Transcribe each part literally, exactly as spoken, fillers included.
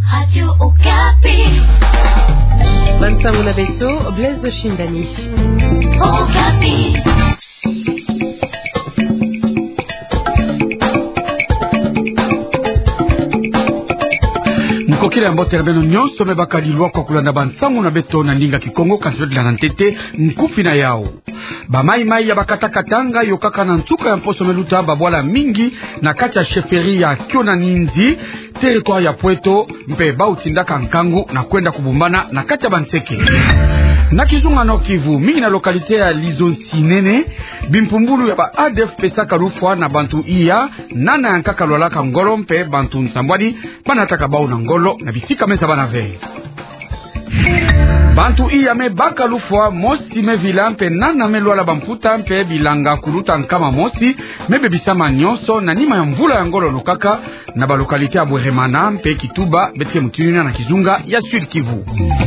Radio Okapi. Bansango na Beto, Blaise Shindani. Okapi. Mukokile ya mbote rabeno nyonso mebaka lilwa kwa kulanda Bansango na Beto na ndinga Kikongo kansiloti la nantete mkufi na yao. Ba mai mai ya bakata katanga yokaka na ntuka ya mposo meluta babwala mingi na kati ya sheferi ya Kiona Ninzi territoire ya Pweto mpe ba utindaka nkangu na kwenda kubumbana na kati ya Banseke. Na Kizunga no Kivu mingi na lokalite ya Lizonsinene bimpumbulu ya ba A D F pesaka rufwa na bantu iya nana yankaka lwalaka ngolo mpe bantu nsambwadi banataka bau na ngolo na bisika meza bana vei. Bantu iya me baka lufwa mosi me vila mpe nana me lwala bamputa mpe bilanga kuluta nkama mosi me bebisama nyonso na nima ya mvula ya ngolo lukaka na ba lokalite ya Bweremana mpe Kituba betike Mutinuna na Kizunga ya Sud Kivu.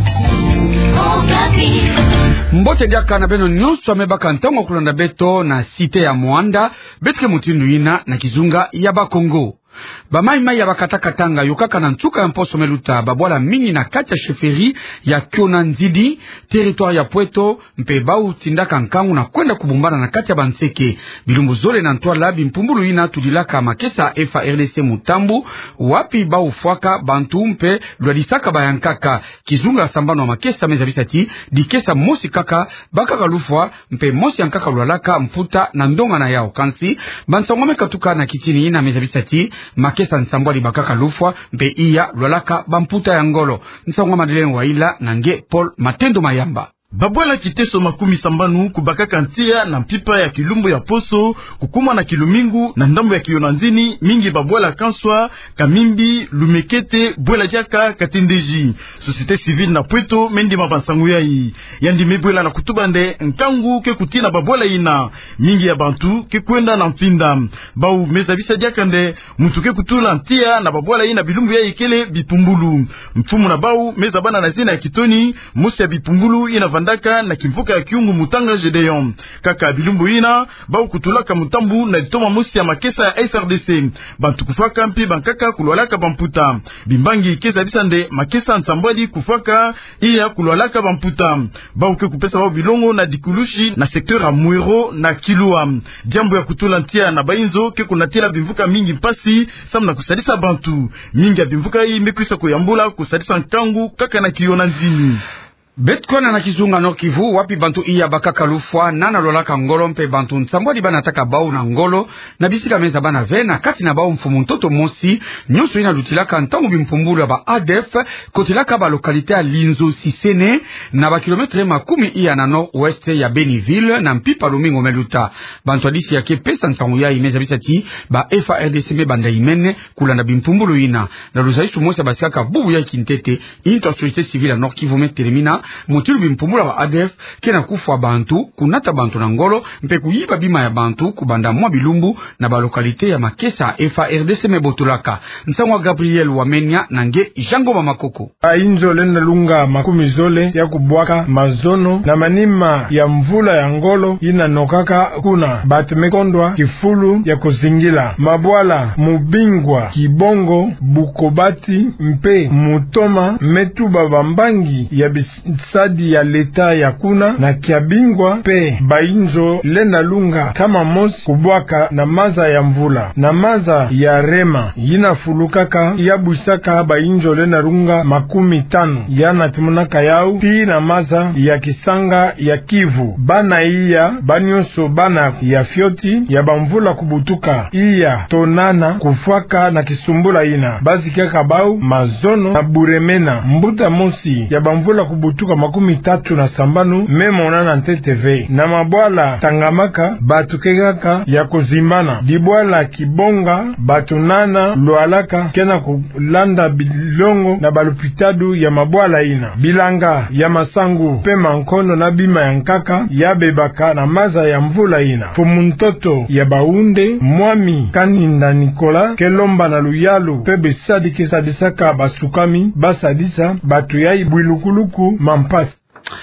Mbote diaka na beno nyonso amebaka ntango kulanda Beto na site ya Mwanda betike Mutinuna na Kizunga ya Bakongo. Ba mai mai ya bakata katanga yokaka na ntuka ya mposo meluta babwala mingi na kati ya sheferi ya Kiona Nzidi territoire ya Pweto mpe bau tindaka nkangu na kwenda kubumbana na kati ya Banseke bilumbu zole na ntwala bimpumbulu ina tulilaka makesa F A R D C Mutambu wapi bau fwaka bantu mpe lwadisaka bayankaka Kizunga sambano wa makesa meza bisati dikesa mosi kaka bakaka lufwa mpe mosi yankaka lwalaka mputa na ndonga na yao kansi Bansangome katuka na kitini ina meza bisati makesa nsambwali bakaka lufwa mpe iya lwalaka bamputa ya ngolo nsangwa Madeleine Waila na nge Paul Matendo Mayamba. Babwala kiteso makumi sambanu kubakaka ntia na mpipa ya kilumbu ya poso kukuma na kilumingu na ndambo ya Kiona Nzini mingi babwala kanswa kamimbi lumekete bwela diaka katendeji societe civile na Pweto mendi mabansangu yai yandi mebwela na kutubande nkangu ke kutina babwala ina mingi ya bantu ke kwenda na mpinda bau meza bisa diaka nde mtu ke kutula ntia na babwala ina bilumbu yai kele bipumbulu mfumu na bau meza bana na zina ya kitoni musi ya bipumbulu ina vandaka na kimvuka ya Kiungu Mutanga Gedeon kaka bilumbu ina bau kutulaka mutambu na ditoma musi ya makesa ya F A R D C bantu kufaka mpi bankaka kulwalaka bamputa bimbangi kesa bisande makesa nsambwadi kufaka iya kulwalaka bamputa bau ke kupesa bau bilongo na dikulushi na sekteur ya Mwero na Kilua diambo ya kutula ntia na bainzo ke kunatila bimvuka mingi mpasi samna kusadisa bantu mingi ya bimvuka hii mekwisa kuyambula kusadisa nkangu kaka na Kiona Nzini. Betkona na Kizunga no Kivu wapi bantu iya bakaka lufwa nana lolaka ngolo mpe bantu nsambwadi banataka bau na ngolo na bisika meza bana vena kati na bau mfumu ntoto mosi nyonso ina lutilaka ntango bimpumbulu ba A D F kotilaka ba lokalite ya Lizonsinene na ba kilometre makumi iya na nord-ouest ya Beniville na mpipa Lumingo meluta bantu adisi yake pesa nsangu ya imeza bisati ba F A R D C me banda imene kulanda bimpumbulu ina na luzaisu mosi basikaka bubu ya kintete into societe civile Nord Kivu me termina mutilu bimpumula wa A D F kena kufwa bantu kunata bantu na ngolo mpe kuyiba bima ya bantu kubanda mwa bilumbu na ba lokalite ya makesa F A R D C mebotolaka nsangwa Gabriel Wamenya na nge Jango Mamakoko ainzo lenda lunga makumi zole ya kubwaka mazono na manima ya mvula ya ngolo ina nokaka kuna batemekondwa kifulu ya kuzingila mabwala mubingwa kibongo bukobati mpe mutoma metuba bambangi ya bis sadi ya leta ya kuna na kiabingwa pe bainzo lena lunga kama mosi kubwaka na maza ya mvula na maza ya rema yina fulukaka ya busaka bainzo lena lunga makumi tano yana timunaka yau ti na maza ya Kisanga ya Kivu bana iya banyoso bana ya fioti ya bamvula kubutuka iya tonana kufwaka na kisumbula ina basi kaka bau mazono na buremena mbuta mosi ya bamvula kubutuka makumi tatu na sambanu memona na T T V na mabwala tangamaka batukegaka ya kuzimbana dibwala kibonga batunana lwalaka kena kulanda bilongo na balupitadu ya mabwala ina bilanga ya masangu pema nkono na bima ya nkaka ya bebaka na maza ya mvula ina fumuntoto ya baunde mwami kaninda Nikola kelomba na luyalu pebe sadi kisadisaka basukami basadisa batu ya ibwilukuluku mampasi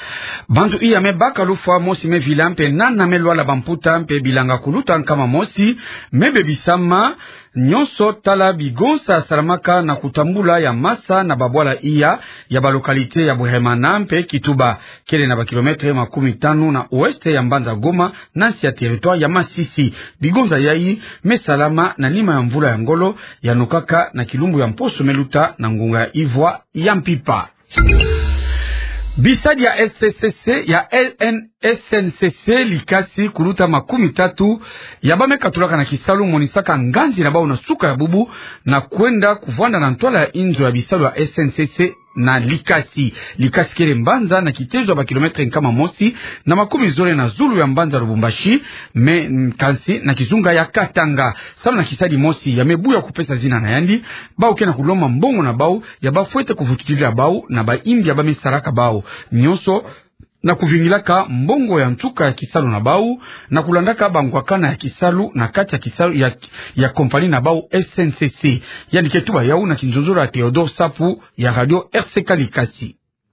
bantu iya mebaka lufwa mosi me vilampe nana melwala bamputa mpe bilanga kuluta nkama mosi mebe bisama nyonso tala Bigonsa Salamaka na kutambula ya Masa na Babwala iya ya balokalite ya Buhemana mpe Kituba kele na bakilometre makumi tano na oeste ya Mbanza Goma nasi ya territoire ya Masisi. Bigonsa yai mesalama na nima ya mvula ya ngolo ya nokaka na kilumbu ya Mposo Meluta na ngunga ya Ivwa ya Mpipa. Bisadi ya S C C ya S N C C likasi kuluta makumi tatu ya bamekatulaka na Kisalu monisaka nganzi na bao na suka ya bubu na kwenda kuvanda na ntwala ya inzo ya Bisalu ya S N C C na likasi likasi kele Mbanza na kitezo ba kilometre nkama mosi na makumi zole na Zulu ya Mbanza Lubumbashi me mkansi na Kizunga ya Katanga sama na Kisadi mosi ya mebu ya kupesa zina na yandi bao kena kuloma mbongo na bao ya bafuete kuvututilia bao na ba imbi ya ba misaraka bao nyonso na kuvingilaka mbongo ya ntuka ya Kisalu na bau na kulandaka bangwakana ya Kisalu na kati ya Kisalu ya, ya kompani na bau S N C C yani ketuba yau na kinzonzoro ya Theodore Sapu ya radio R C K Likasi.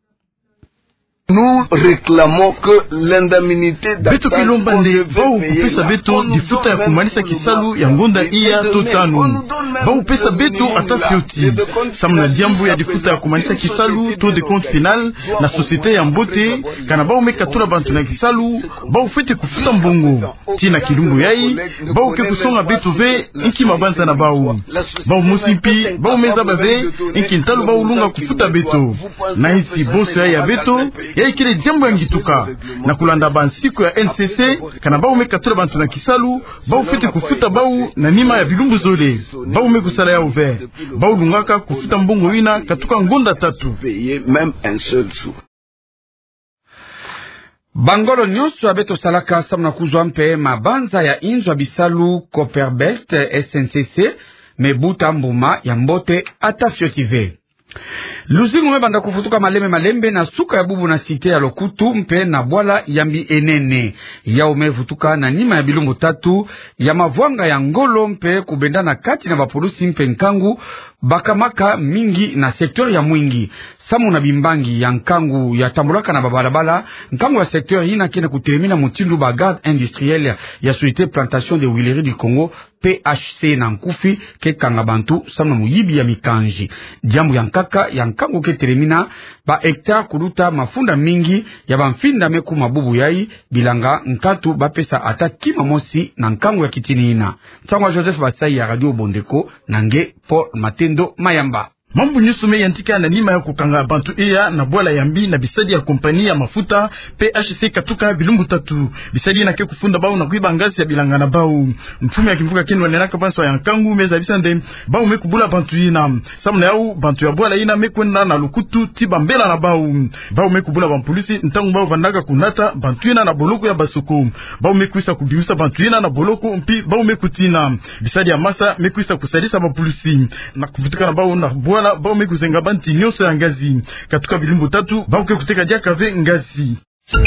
Nous réclamons que l'indemnité beto kilomba nde bao kupesa beto difuta ya kumalisa Kisalu ya ngonda iya totanu bao pesa beto ata fioti samna diambu ya difuta ya kumalisa Kisalu to de compte final na société ya Mbote kana bao mekatula bantu na Kisalu bao fete kufuta mbongo tina kilumbu yai bao ke kusonga beto ve inki mabanza na bao bao musimpi bao meza bave inki ntalu bao lunga kufuta beto na iti boso ya beto ya ikile jambo yangituka na kulanda bansiku ya N C C kana bao mekatula bantu na Kisalu bao fete kufuta bao na nima ya bilumbu zole bao mekusala ya ouvert bao lungaka kufuta mbongo wina katuka ngonda tatu même un seul sou. Bangolo nyonso abeto salaka samna kuzwa mpe mabanza ya inzo ya Bisalu Copperbelt S N C C mebuta mbuma ya Mbote ata fiotive. Luzingu mebanda kufutuka maleme malembe na suka ya bubu na site ya Lokutu mpe na bwala yambi enene ya umevutuka na nima ya bilumbu tatu ya mavwanga ya ngolo mpe kubenda na kati na bapolusi mpe nkangu bakamaka mingi na sektor ya Mwingi samu na bimbangi ya nkangu ya tambulaka na babalabala nkangu ya sektor hina kene kutermina mutindu bagard industriel ya Société Plantation de Huileries du Congo P H C na nkufi ke kanga bantu samu na muyibi ya mikanji jambu ya nkaka ya nkangu ke termina ba hectare kuluta mafunda mingi ya bamfinda meku mabubu yai bilanga nkatu bapesa ata kima mosi na nkangu ya kitini ina. Tsangwa Joseph Basai ya Radio Bondeko nange Paul Matendo Mayamba. Mambu nyusu me yantika na nima ya kukanga bantu iya na bwala yambi na bisadi ya kompani ya mafuta P H C katuka bilumbu tatu bisadi na ke kufunda bao na kuiba ngazi ya bilanga na bao mfume ya kimvuka kenu wanenaka bansu ya nkangu meza bisande bao mekubula bantu ina samna yau bantu ya bwala ina mekwenda na Lukutu tiba mbela na bao bao mekubula bampolisi ntangu bao vandaka kunata bantu ina na boloko ya Basoko bao mekuisa kubiusa bantu ina na boloko mpi bao mekutina bisadi ya Masa mekuisa kusadisa bampolisi na kufutika na bao na bwala bao mekuzenga banti nyonso ya ngazi katuka bilumbu tatu bao ke kuteka diakave ngazi.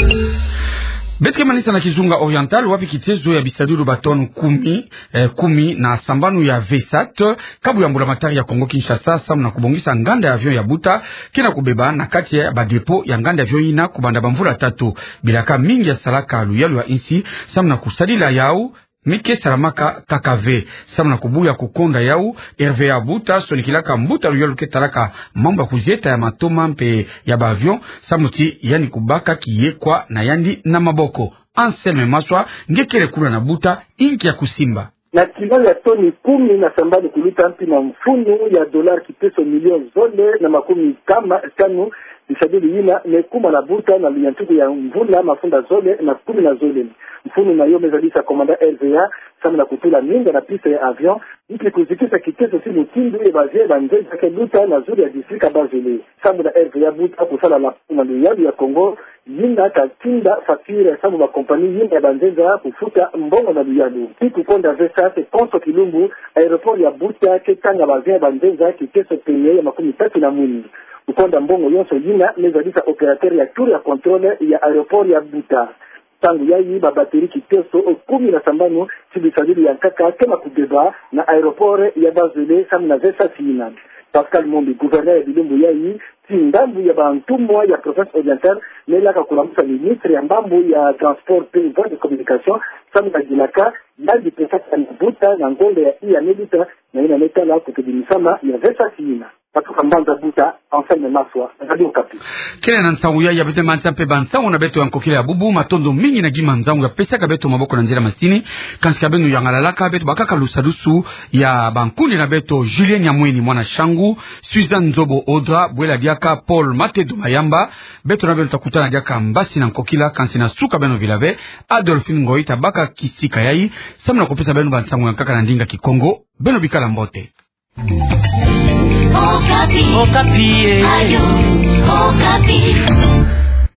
Betke manisa na Kizunga Oriental wapi kitezo ya Bisadulu baton kumi eh, kumi na sambanu ya Vesat kabu ya mbulamatari ya Kongo Kinshasa samu na kubongisa nganda ya avion ya Buta kina kubeba na kati ya badepo ya nganda ya avion ina kubanda bamvula tatu bilaka mingi ya salaka luyalu ya insi samu na kusadila yao Mike Saramaka Kakave samu na kubuya kukonda yau R V A Buta sonikilaka mbuta luyolu ketalaka mambo ya kuzieta ya matoma mpe ya bavion samuti yani kubaka kiyekwa na yandi na maboko Anselme Maswa ngekele kula na Buta inki ya kusimba na kilo ya toni kumi na sambani kulita mpi na mfundu ya dolar kipeso milioni zole na makumi kama tano bisadili yina nekuma na Buta na liyantuku ya mvula mafunda zole na kumi na zole mfunu na yo mezalisa komanda R V A samu na kutula minga na pista ya avion iki kuzikisa kikeso si mutindu ya bazie banzeza ke Buta na zuri ya distrika bazile samu na R V A Buta kusala la puma luyalu ya Kongo yinga katinda fakire samu na kompani yinga ya banzeza kufuta mbongo na luyalu kiku konda vesa se konso kilumbu aeroport ya Buta ke tanga bazie banzeza kikeso penye ya makumi tatu na mwini ukonda mbongo yonso yina mezalisa operateur ya tour ya kontrole ya aeroport ya Buta tangu yayi babateri kiteso kumi na sambano sibisadili ya nkaka kema kubeba na aeroport ya Bazele samu na vesa sina. Pascal Mombi, gouverneur ya bilumbu yayi si ndambu ya bantumwa ya province orientale melaka kulamusa ministre ya mbambu ya transport et de communication samu na jilaka yaji pesa na buta na ngombe ya iya medita na ina meta la kutudimisama ya vesa sina patu kambanza buta enseigne maswa radio Kapi kile na nsangu ya yabete mantampe bansangu na beto yanko kile ya bubu matondo mingi na gima nzangu ya pesa kabeto maboko na njira masini kansika benu yangalalaka beto bakaka lusadusu ya bankundi na beto Julien Nyamweni mwana shangu Suzanne Nzobo Odra Bwela Diaka Paul Matedo Mayamba beto na beto takutana diaka mbasi na nkokila kansi na suka beno vilave Adolphine Ngoita baka kisika yai samuna kupesa benu bansangu ya kaka na ndinga Kikongo beno bikala mbote Okapi. Okapi. Ayo. Okapi.